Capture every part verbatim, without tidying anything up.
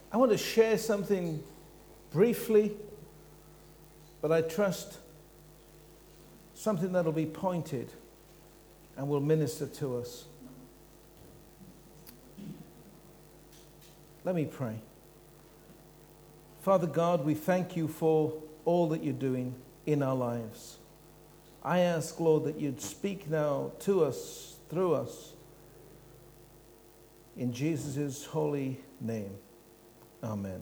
I want to share something briefly, but I trust something that'll be pointed and will minister to us. Let me pray. Father God, we thank you for all that you're doing in our lives. I ask, Lord, that you'd speak now to us, through us, in Jesus' holy name. Amen.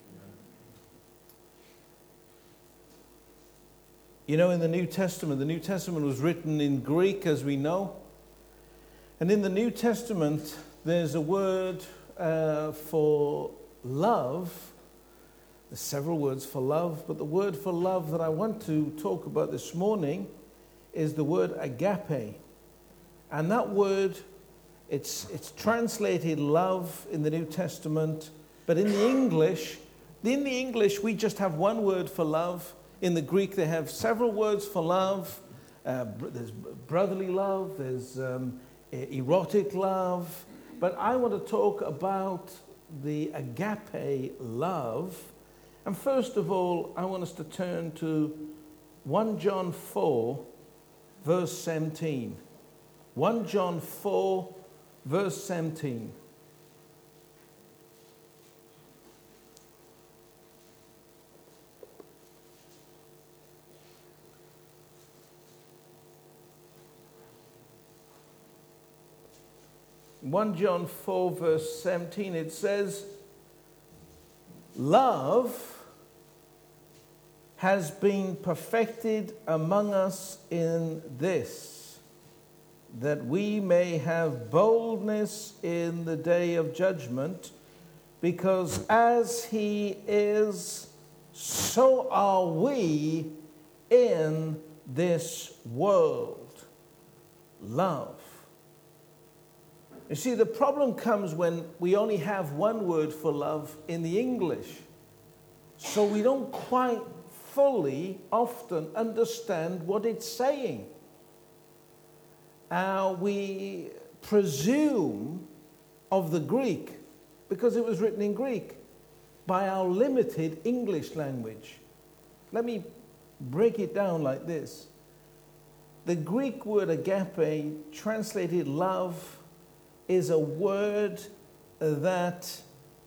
You know, in the New Testament, the New Testament was written in Greek, as we know. And in the New Testament, there's a word uh, for love. There's several words for love, but the word for love that I want to talk about this morning is the word agape. And that word, it's, it's translated love in the New Testament, but in the English, in the English, we just have one word for love. In the Greek, they have several words for love. Uh, there's brotherly love, there's um, erotic love. But I want to talk about the agape love. And first of all, I want us to turn to First John four, verse seventeen. First John four, verse seventeen. First John four, verse seventeen, it says, love has been perfected among us in this, that we may have boldness in the day of judgment, because as he is, so are we in this world. Love. You see, the problem comes when we only have one word for love in the English. So we don't quite fully often understand what it's saying. Uh, we presume of the Greek, because it was written in Greek, by our limited English language. Let me break it down like this. The Greek word agape, translated love, is a word that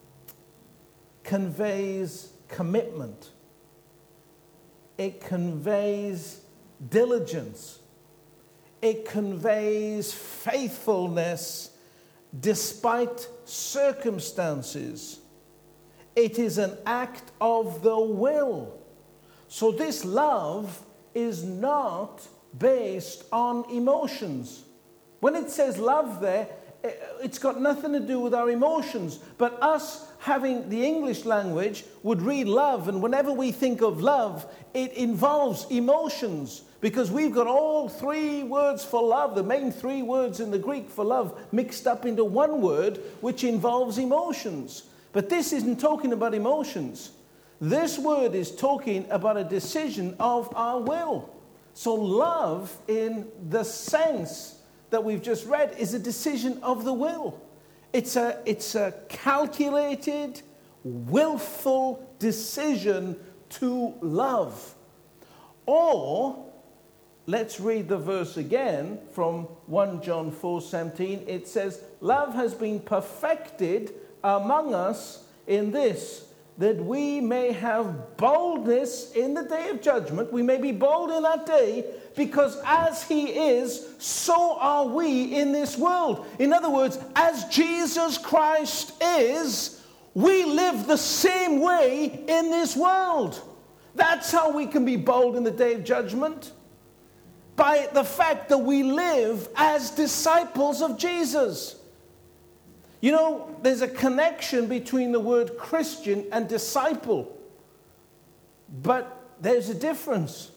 conveys commitment. It conveys diligence. It conveys faithfulness despite circumstances. It is an act of the will. So this love is not based on emotions. When it says love there, it's got nothing to do with our emotions. But us having the English language would read love, and whenever we think of love, it involves emotions, because we've got all three words for love, the main three words in the Greek for love, mixed up into one word, which involves emotions. But this isn't talking about emotions. This word is talking about a decision of our will. So love, in the sense that we've just read, is a decision of the will. It's a, it's a calculated, willful decision to love. Or, let's read the verse again from First John four seventeen. It says, love has been perfected among us in this, that we may have boldness in the day of judgment. We may be bold in that day, because as he is, so are we in this world. In other words, as Jesus Christ is, we live the same way in this world. That's how we can be bold in the day of judgment. By the fact that we live as disciples of Jesus. You know, there's a connection between the word Christian and disciple. But there's a difference.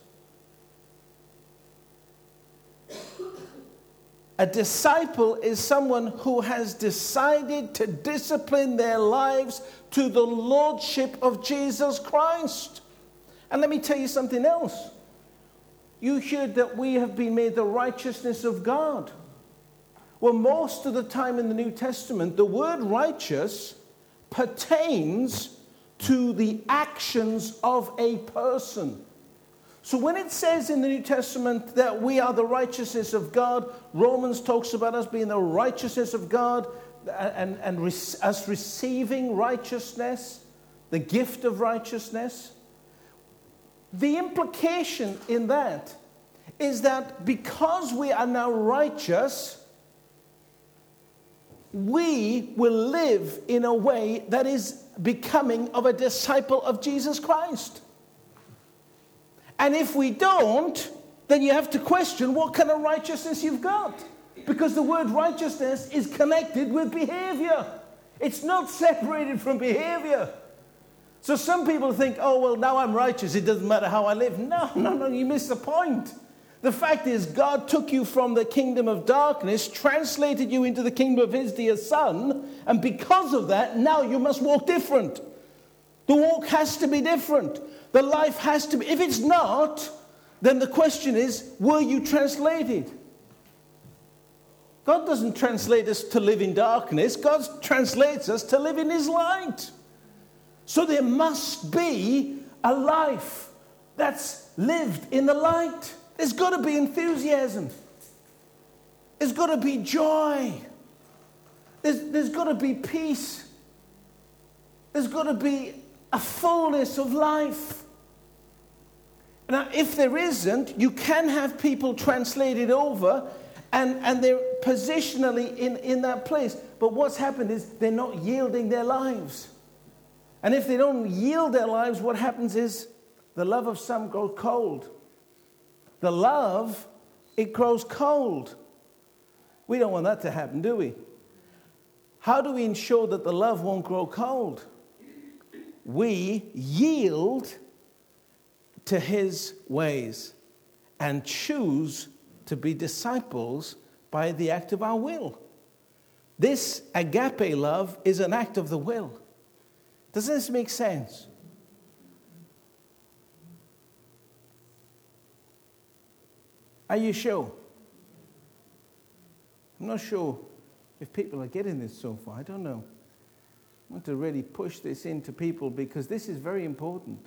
A disciple is someone who has decided to discipline their lives to the lordship of Jesus Christ. And let me tell you something else. You heard that we have been made the righteousness of God. Well, most of the time in the New Testament, the word righteous pertains to the actions of a person. So when it says in the New Testament that we are the righteousness of God, Romans talks about us being the righteousness of God and, and re- us receiving righteousness, the gift of righteousness. The implication in that is that because we are now righteous, we will live in a way that is becoming of a disciple of Jesus Christ. And if we don't, then you have to question what kind of righteousness you've got. Because the word righteousness is connected with behavior. It's not separated from behavior. So some people think, oh, well, now I'm righteous. It doesn't matter how I live. No, no, no, you miss the point. The fact is, God took you from the kingdom of darkness, translated you into the kingdom of his dear Son, and because of that, now you must walk different. The walk has to be different. The life has to be. If it's not, then the question is, were you translated? God doesn't translate us to live in darkness. God translates us to live in his light. So there must be a life that's lived in the light. There's got to be enthusiasm. There's got to be joy. There's, there's got to be peace. There's got to be a fullness of life. Now, if there isn't, you can have people translated over and, and they're positionally in, in that place. But what's happened is they're not yielding their lives. And if they don't yield their lives, what happens is the love of some grows cold. The love, it grows cold. We don't want that to happen, do we? How do we ensure that the love won't grow cold? We yield to his ways and choose to be disciples by the act of our will. This agape love is an act of the will. Does this make sense? Are you sure? I'm not sure if people are getting this so far. I don't know. I want to really push this into people because this is very important.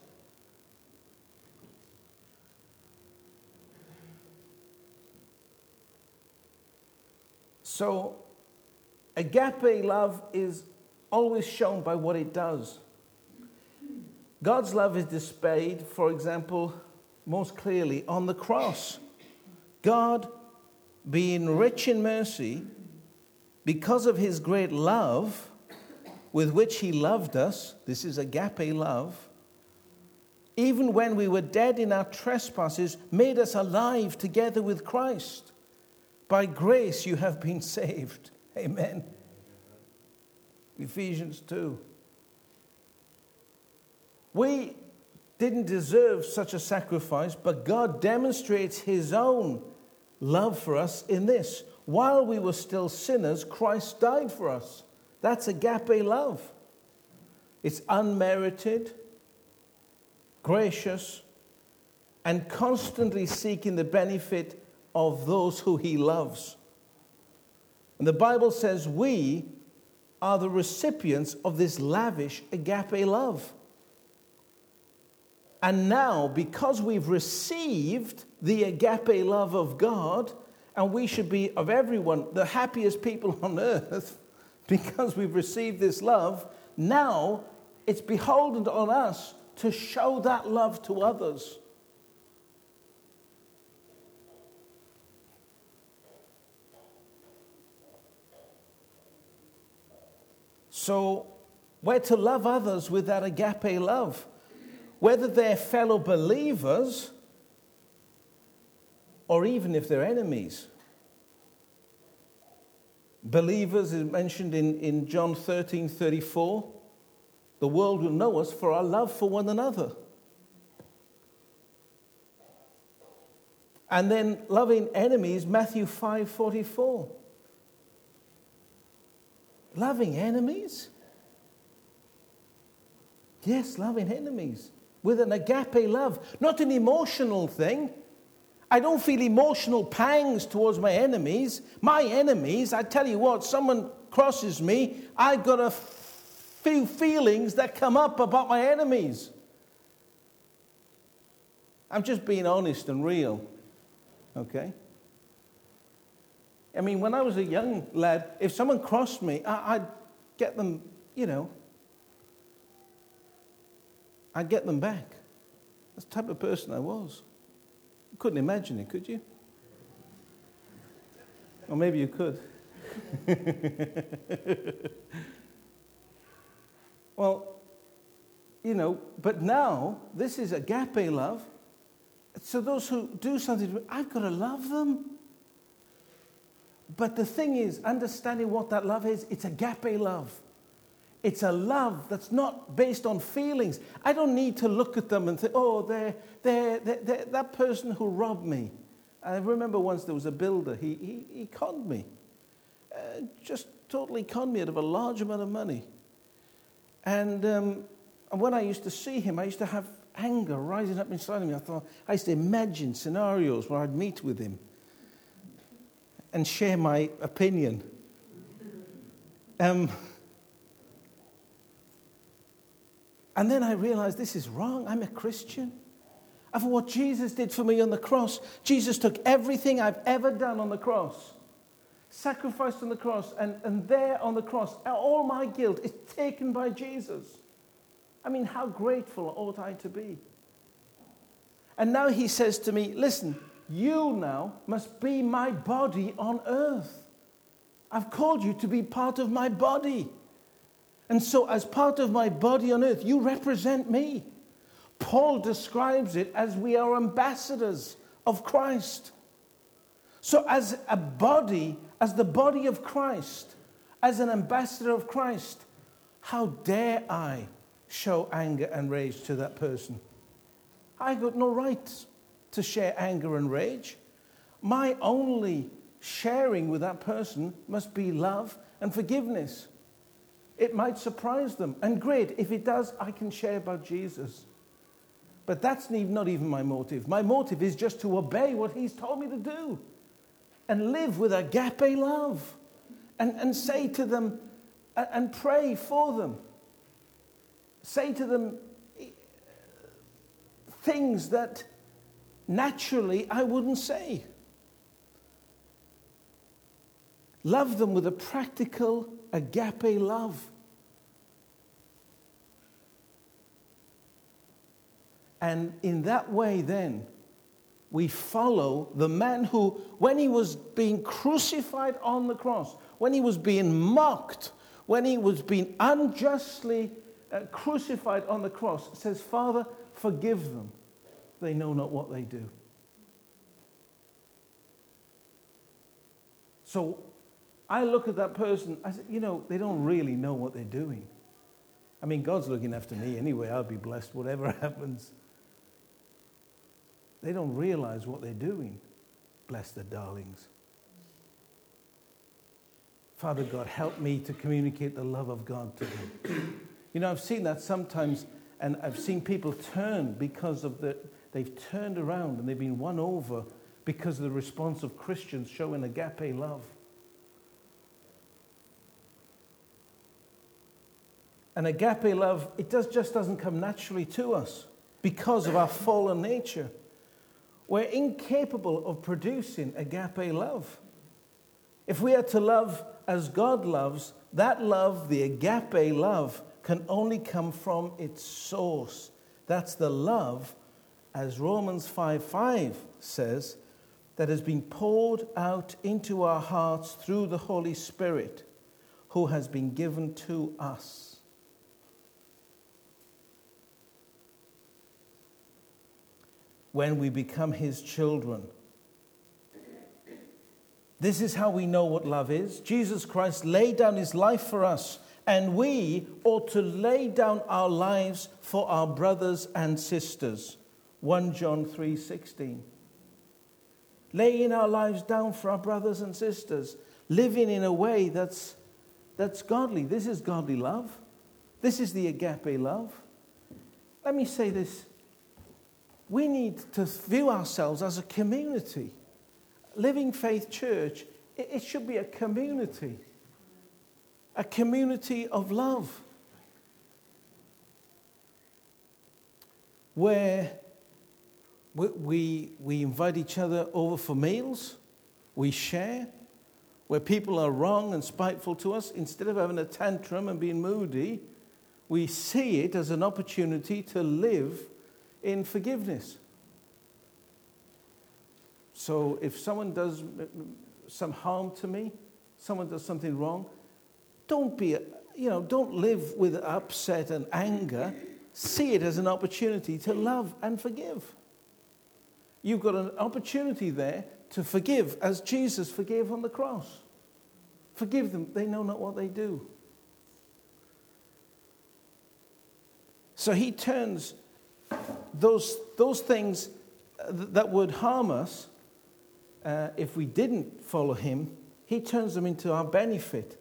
So, agape love is always shown by what it does. God's love is displayed, for example, most clearly on the cross. God, being rich in mercy, because of his great love with which he loved us, this is agape love, even when we were dead in our trespasses, made us alive together with Christ. By grace you have been saved. Amen. Ephesians two. We didn't deserve such a sacrifice, but God demonstrates his own love for us in this. While we were still sinners, Christ died for us. That's agape love. It's unmerited, gracious, and constantly seeking the benefit of those who he loves. And the Bible says we are the recipients of this lavish agape love. And now, because we've received the agape love of God, and we should be, of everyone, the happiest people on earth, because we've received this love, now it's beholden on us to show that love to others. So we're to love others with that agape love, whether they're fellow believers or even if they're enemies. Believers is mentioned in, in John thirteen thirty-four. The world will know us for our love for one another. And then loving enemies, Matthew five forty-four. Loving enemies? Yes, loving enemies. With an agape love. Not an emotional thing. I don't feel emotional pangs towards my enemies. My enemies, I tell you what, someone crosses me, I've got to few feelings that come up about my enemies. I'm just being honest and real, okay? I mean, when I was a young lad, if someone crossed me, I, I'd get them, you know, I'd get them back. That's the type of person I was. You couldn't imagine it, could you? Or maybe you could. Well, you know, but now, this is agape love. So those who do something, I've got to love them. But the thing is, understanding what that love is, it's agape love. It's a love that's not based on feelings. I don't need to look at them and say, oh, they're, they're, they're, they're that person who robbed me. I remember once there was a builder. He, he, he conned me. Uh, just totally conned me out of a large amount of money. And, um, and when I used to see him, I used to have anger rising up inside of me. I thought, I used to imagine scenarios where I'd meet with him and share my opinion. Um, and then I realized this is wrong. I'm a Christian. Of what Jesus did for me on the cross. Jesus took everything I've ever done on the cross, sacrificed on the cross, and, and there on the cross, all my guilt is taken by Jesus. I mean, how grateful ought I to be? And now he says to me, listen, you now must be my body on earth. I've called you to be part of my body. And so as part of my body on earth, you represent me. Paul describes it as we are ambassadors of Christ. So as a body, as the body of Christ, as an ambassador of Christ, how dare I show anger and rage to that person? I got no right to share anger and rage. My only sharing with that person must be love and forgiveness. It might surprise them, and great, if it does, I can share about Jesus. But that's not even my motive. My motive is just to obey what he's told me to do and live with agape love and, and say to them and pray for them. Say to them things that naturally I wouldn't say. Love them with a practical agape love. And in that way, then, we follow the man who, when he was being crucified on the cross, when he was being mocked, when he was being unjustly uh, crucified on the cross, says, Father, forgive them. They know not what they do. So I look at that person, I said, you know, they don't really know what they're doing. I mean, God's looking after me anyway. I'll be blessed, whatever happens. They don't realize what they're doing. Bless the darlings. Father God, help me to communicate the love of God to them. You know, I've seen that sometimes, and I've seen people turn because of the, they've turned around and they've been won over because of the response of Christians showing agape love. And agape love, it does, just doesn't come naturally to us because of our fallen nature. We're incapable of producing agape love. If we are to love as God loves, that love, the agape love, can only come from its source. That's the love, as Romans five five says, that has been poured out into our hearts through the Holy Spirit, who has been given to us. When we become his children. This is how we know what love is. Jesus Christ laid down his life for us, and we ought to lay down our lives for our brothers and sisters. First John three sixteen. Laying our lives down for our brothers and sisters, living in a way that's, that's godly. This is godly love. This is the agape love. Let me say this. We need to view ourselves as a community. Living Faith Church, it should be a community. A community of love. where we, we, we invite each other over for meals, we share, where people are wrong and spiteful to us, instead of having a tantrum and being moody, we see it as an opportunity to live in forgiveness. So if someone does some harm to me, someone does something wrong, don't be, you know, don't live with upset and anger. See it as an opportunity to love and forgive. You've got an opportunity there to forgive as Jesus forgave on the cross. Forgive them, they know not what they do. So he turns those, those things that would harm us uh, if we didn't follow him, he turns them into our benefit.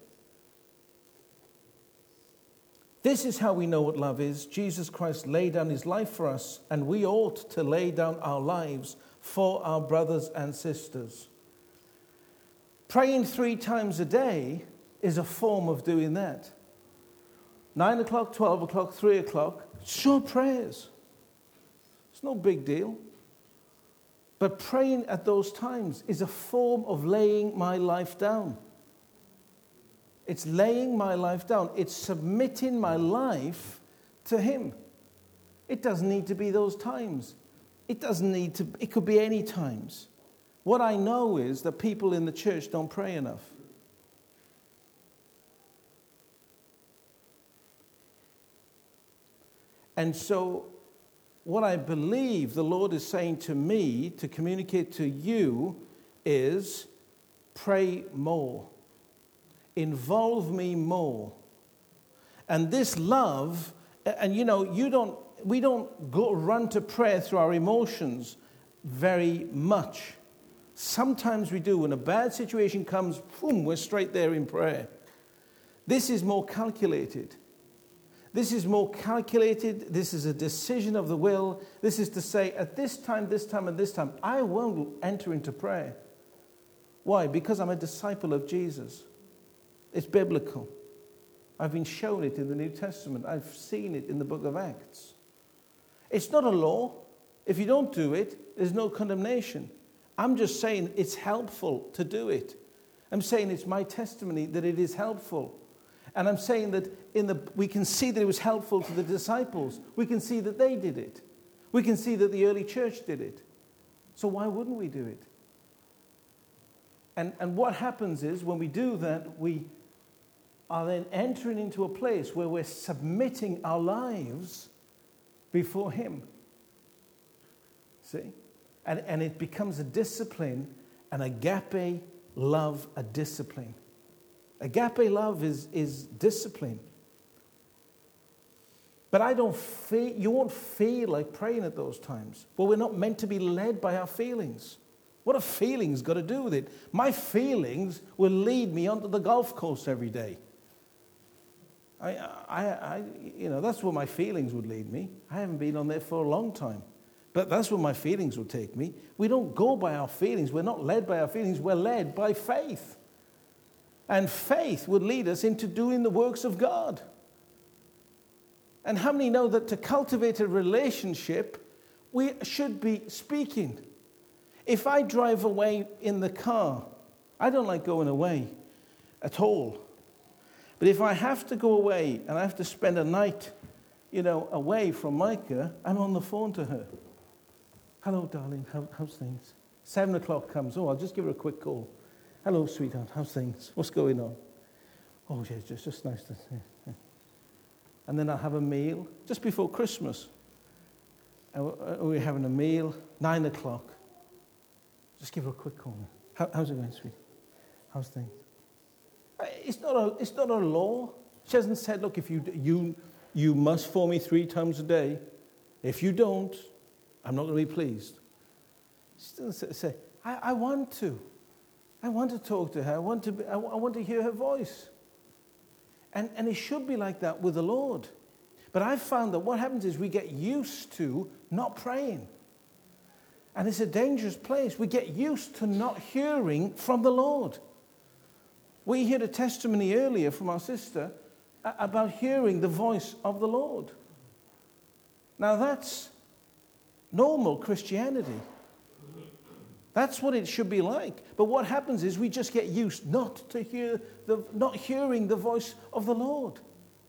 This is how we know what love is. Jesus Christ laid down his life for us, and we ought to lay down our lives for our brothers and sisters. Praying three times a day is a form of doing that. Nine o'clock, twelve o'clock, three o'clock, short prayers. It's no big deal. But praying at those times is a form of laying my life down. It's laying my life down. It's submitting my life to him. It doesn't need to be those times. It doesn't need to, it could be any times. What I know is that people in the church don't pray enough. And so what I believe the Lord is saying to me to communicate to you is pray more. Involve me more. And this love, and you know, you don't, we don't go run to prayer through our emotions very much. Sometimes we do. When a bad situation comes, boom, we're straight there in prayer. This is more calculated. This is more calculated. This is a decision of the will. This is to say, at this time, this time, and this time, I won't enter into prayer. Why? Because I'm a disciple of Jesus. It's biblical. I've been shown it in the New Testament. I've seen it in the book of Acts. It's not a law. If you don't do it, there's no condemnation. I'm just saying it's helpful to do it. I'm saying it's my testimony that it is helpful. And I'm saying that in the we can see that it was helpful to the disciples. We can see that they did it. We can see that the early church did it. So why wouldn't we do it? And, and what happens is when we do that, we are then entering into a place where we're submitting our lives before him. See? And, and it becomes a discipline, an agape love, a discipline. Agape love is, is discipline. But I don't feel, you won't feel like praying at those times. Well, we're not meant to be led by our feelings. What have feelings got to do with it? My feelings will lead me onto the golf course every day. I, I, I, you know, that's where my feelings would lead me. I haven't been on there for a long time. But that's where my feelings will take me. We don't go by our feelings. We're not led by our feelings. We're led by faith. And faith would lead us into doing the works of God. And how many know that to cultivate a relationship, we should be speaking? If I drive away in the car, I don't like going away at all. But if I have to go away and I have to spend a night, you know, away from Micah, I'm on the phone to her. Hello, darling, how, how's things? Seven o'clock comes. Oh, I'll just give her a quick call. Hello, sweetheart, how's things? What's going on? Oh, yeah, just, just nice to see you. And then I'll have a meal just before Christmas. And we're having a meal, nine o'clock. Just give her a quick call. How, how's it going, sweet? How's things? It's not a, it's not a law. She hasn't said, look, if you, you, you must phone me three times a day. If you don't, I'm not going to be pleased. She doesn't say, I, I want to. I want to talk to her. I want to, be, I, I want to hear her voice. And, and it should be like that with the Lord. But I've found that what happens is we get used to not praying. And it's a dangerous place. We get used to not hearing from the Lord. We heard a testimony earlier from our sister about hearing the voice of the Lord. Now that's normal Christianity. That's what it should be like. But what happens is we just get used not to hear the, not hearing the voice of the Lord.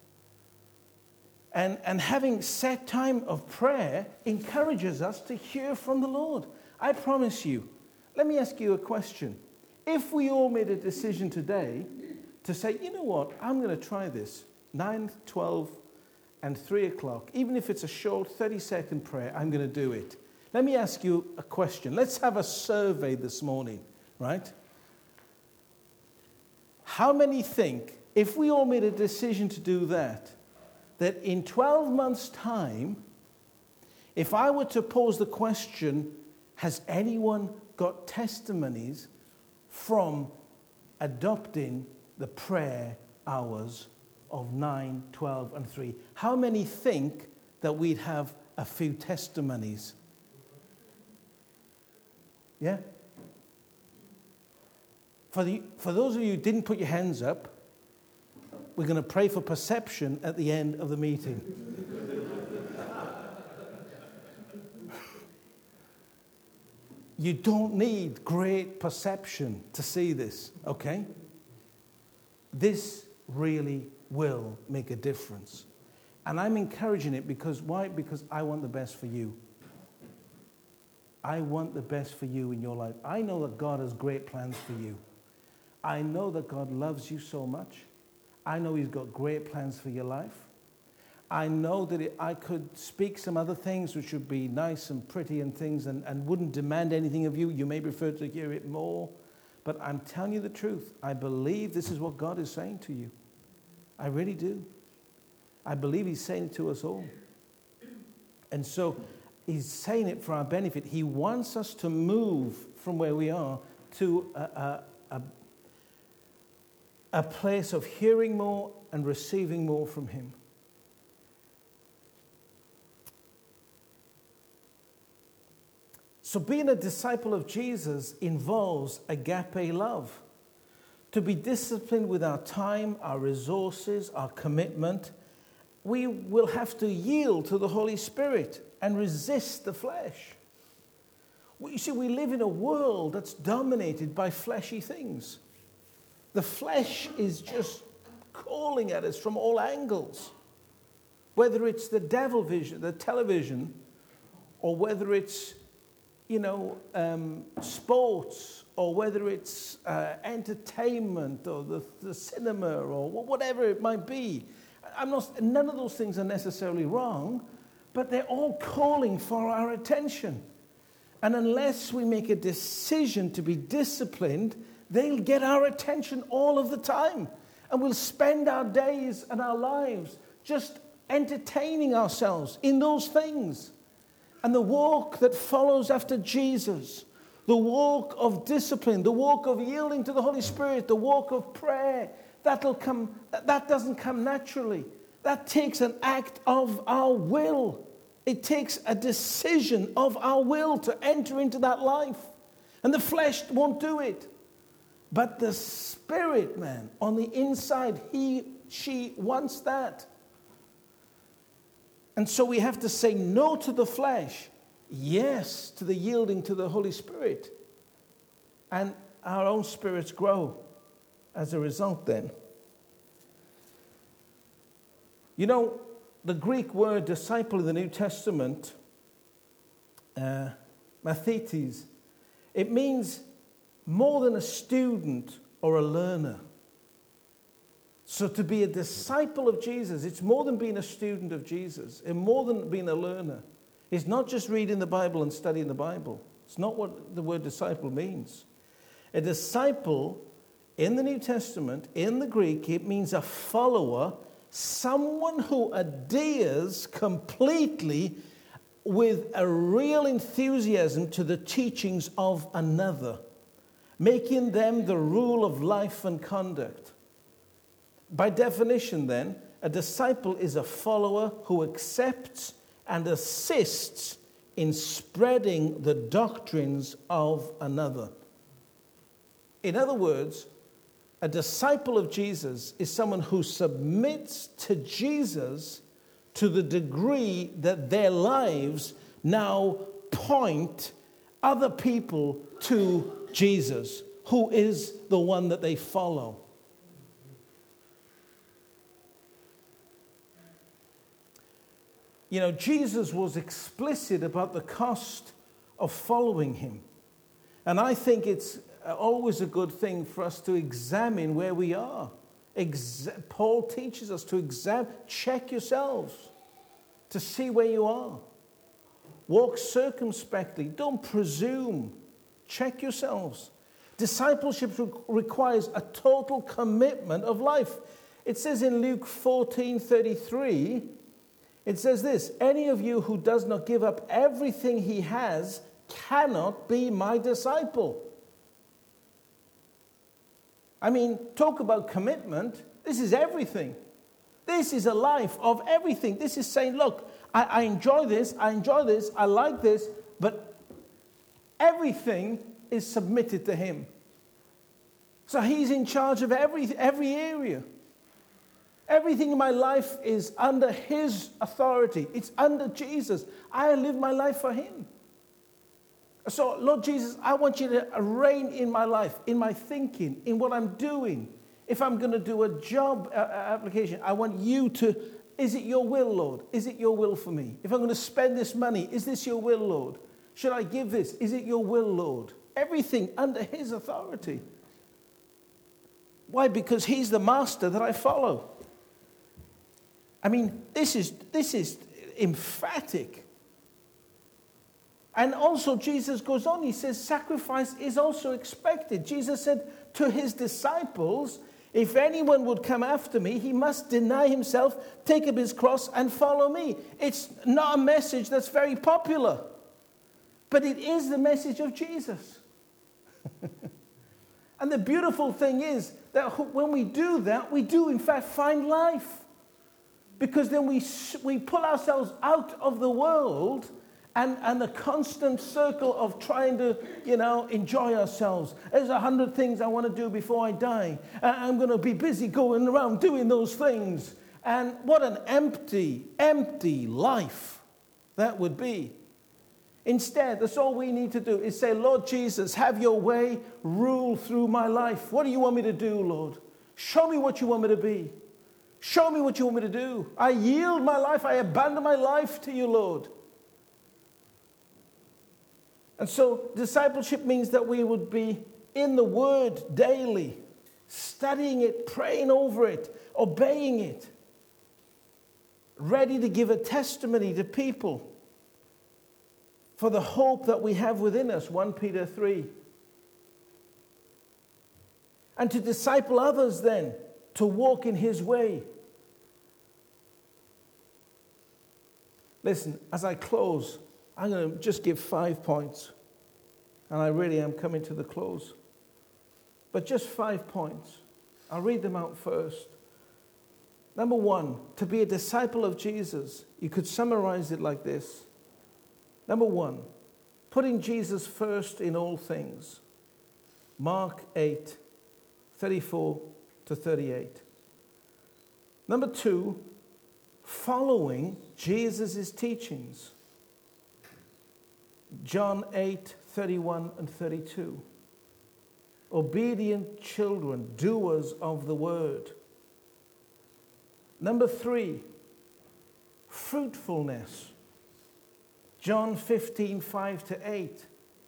And, and having set time of prayer encourages us to hear from the Lord. I promise you, let me ask you a question. If we all made a decision today to say, you know what, I'm going to try this, nine, twelve, and three o'clock, even if it's a short thirty-second prayer, I'm going to do it. Let me ask you a question. Let's have a survey this morning, right? How many think, if we all made a decision to do that, that in twelve months' time, if I were to pose the question, has anyone got testimonies from adopting the prayer hours of nine, twelve, and three? How many think that we'd have a few testimonies? Yeah? For, the, for those of you who didn't put your hands up, we're going to pray for perception at the end of the meeting. You don't need great perception to see this, okay? This really will make a difference. And I'm encouraging it because, why? Because I want the best for you. I want the best for you in your life. I know that God has great plans for you. I know that God loves you so much. I know He's got great plans for your life. I know that it, I could speak some other things which would be nice and pretty and things and, and wouldn't demand anything of you. You may prefer to hear it more. But I'm telling you the truth. I believe this is what God is saying to you. I really do. I believe He's saying it to us all. And so He's saying it for our benefit. He wants us to move from where we are to a, a, a, a place of hearing more and receiving more from Him. So being a disciple of Jesus involves agape love. To be disciplined with our time, our resources, our commitment, we will have to yield to the Holy Spirit and resist the flesh. You see, we live in a world that's dominated by fleshy things. The flesh is just calling at us from all angles. Whether it's the devil vision, the television, or whether it's, you know, um, sports, or whether it's uh, entertainment, or the, the cinema, or whatever it might be. I'm not, none of those things are necessarily wrong, but they're all calling for our attention. And unless we make a decision to be disciplined, they'll get our attention all of the time. And we'll spend our days and our lives just entertaining ourselves in those things. And the walk that follows after Jesus, the walk of discipline, the walk of yielding to the Holy Spirit, the walk of prayer, that'll come, that doesn't come naturally. That takes an act of our will. It takes a decision of our will to enter into that life. And the flesh won't do it. But the spirit, man, on the inside, he, she wants that. And so we have to say no to the flesh, yes to the yielding to the Holy Spirit. And our own spirits grow as a result then. You know, the Greek word disciple in the New Testament, uh, mathetes, it means more than a student or a learner. So to be a disciple of Jesus, it's more than being a student of Jesus, and more than being a learner. It's not just reading the Bible and studying the Bible. It's not what the word disciple means. A disciple in the New Testament, in the Greek, it means a follower, someone who adheres completely with a real enthusiasm to the teachings of another, making them the rule of life and conduct. By definition, then, a disciple is a follower who accepts and assists in spreading the doctrines of another. In other words, a disciple of Jesus is someone who submits to Jesus to the degree that their lives now point other people to Jesus, who is the one that they follow. You know, Jesus was explicit about the cost of following him. And I think it's always a good thing for us to examine where we are. Ex- Paul teaches us to examine, check yourselves to see where you are. Walk circumspectly. Don't presume. Check yourselves. Discipleship re- requires a total commitment of life. It says in Luke fourteen thirty-three, it says this, any of you who does not give up everything he has cannot be my disciple. I mean, talk about commitment. This is everything. This is a life of everything. This is saying, look, I, I enjoy this, I enjoy this, I like this, but everything is submitted to him. So he's in charge of every, every area. Everything in my life is under his authority. It's under Jesus. I live my life for him. So, Lord Jesus, I want you to reign in my life, in my thinking, in what I'm doing. If I'm going to do a job uh, application, I want you to, is it your will, Lord? Is it your will for me? If I'm going to spend this money, is this your will, Lord? Should I give this? Is it your will, Lord? Everything under his authority. Why? Because he's the master that I follow. I mean, this is this is emphatic. And also Jesus goes on, he says, sacrifice is also expected. Jesus said to his disciples, if anyone would come after me, he must deny himself, take up his cross, and follow me. It's not a message that's very popular, but it is the message of Jesus. And the beautiful thing is that when we do that, we do in fact find life. Because then we we pull ourselves out of the world and, and the constant circle of trying to, you know, enjoy ourselves. There's a hundred things I want to do before I die. I'm going to be busy going around doing those things. And what an empty, empty life that would be. Instead, that's all we need to do is say, Lord Jesus, have your way, rule through my life. What do you want me to do, Lord? Show me what you want me to be. Show me what you want me to do. I yield my life. I abandon my life to you, Lord. And so discipleship means that we would be in the Word daily, studying it, praying over it, obeying it, ready to give a testimony to people for the hope that we have within us, First Peter three. And to disciple others then, to walk in his way. Listen, as I close, I'm going to just give five points. And I really am coming to the close. But just five points. I'll read them out first. Number one, to be a disciple of Jesus, you could summarize it like this. Number one, putting Jesus first in all things. Mark eight, thirty-four to thirty-eight. Number two, following Jesus' teachings. John eight, thirty-one and thirty-two. Obedient children, doers of the word. Number three, fruitfulness. John fifteen, five to eight.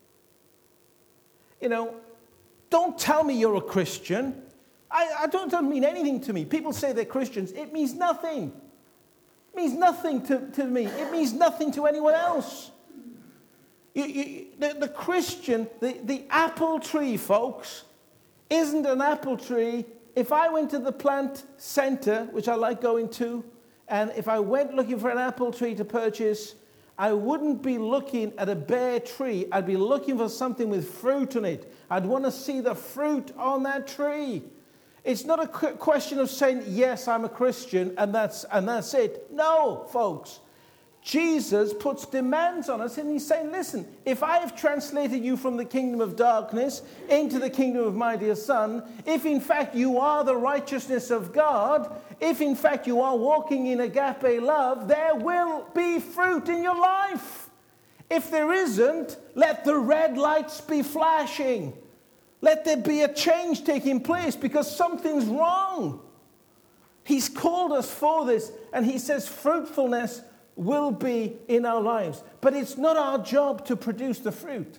You know, don't tell me you're a Christian. I, I don't, doesn't mean anything to me. People say they're Christians. It means nothing. It means nothing to, to me. It means nothing to anyone else. You, you, the, the Christian, the, the apple tree, folks, isn't an apple tree. If I went to the plant center, which I like going to, and if I went looking for an apple tree to purchase, I wouldn't be looking at a bare tree. I'd be looking for something with fruit on it. I'd want to see the fruit on that tree. It's not a question of saying, yes, I'm a Christian, and that's, and that's it. No, folks. Jesus puts demands on us, and he's saying, listen, if I have translated you from the kingdom of darkness into the kingdom of my dear Son, if in fact you are the righteousness of God, if in fact you are walking in agape love, there will be fruit in your life. If there isn't, let the red lights be flashing. Let there be a change taking place because something's wrong. He's called us for this, and he says fruitfulness will be in our lives. But it's not our job to produce the fruit.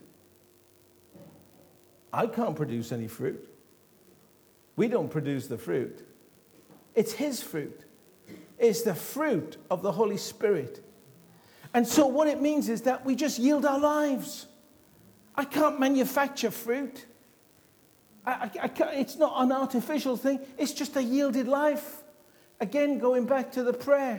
I can't produce any fruit. We don't produce the fruit. It's his fruit. It's the fruit of the Holy Spirit. And so what it means is that we just yield our lives. I can't manufacture fruit. I, I, I can't, it's not an artificial thing. It's just a yielded life. Again, going back to the prayer.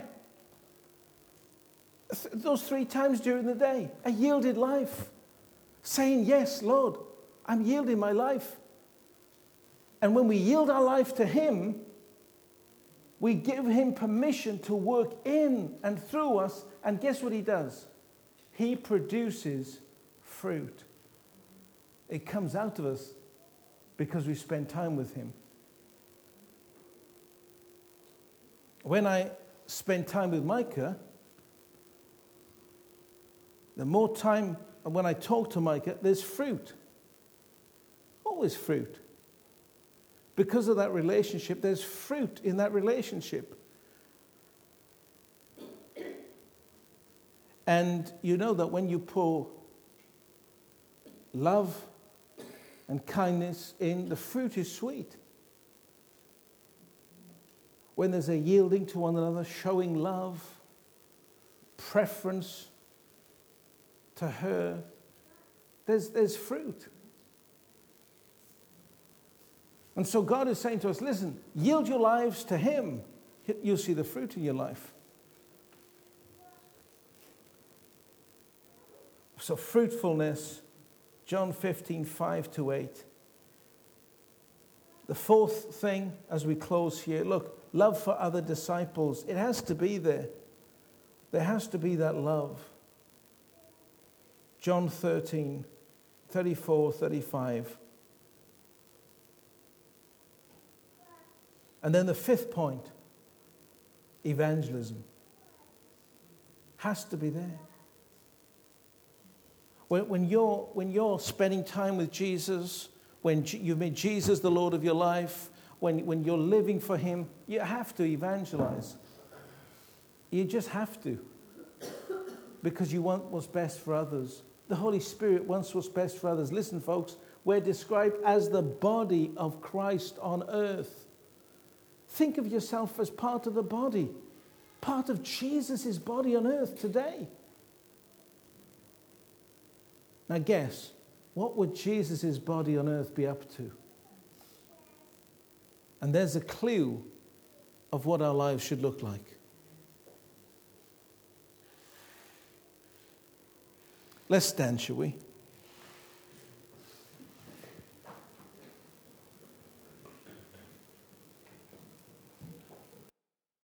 Th- those three times during the day, a yielded life. Saying, yes, Lord, I'm yielding my life. And when we yield our life to him, we give him permission to work in and through us. And guess what he does? He produces fruit. It comes out of us because we spend time with him. When I spend time with Micah, the more time, when I talk to Micah, there's fruit. Always fruit. Because of that relationship, there's fruit in that relationship. And you know that when you pour love and kindness in, the fruit is sweet. When there's a yielding to one another, showing love, preference to her, there's, there's fruit. And so God is saying to us, listen, yield your lives to him. You'll see the fruit in your life. So fruitfulness, John fifteen, five to eight. The fourth thing as we close here, look, love for other disciples. It has to be there. There has to be that love. John thirteen, thirty-four, thirty-five. And then the fifth point, evangelism. Has to be there. When, when, you're, when you're spending time with Jesus, when G- you've made Jesus the Lord of your life, when, when you're living for him, you have to evangelize. You just have to. Because you want what's best for others. The Holy Spirit wants what's best for others. Listen, folks, we're described as the body of Christ on earth. Think of yourself as part of the body, part of Jesus' body on earth today. Now guess, what would Jesus' body on earth be up to? And there's a clue of what our lives should look like. Let's stand, shall we?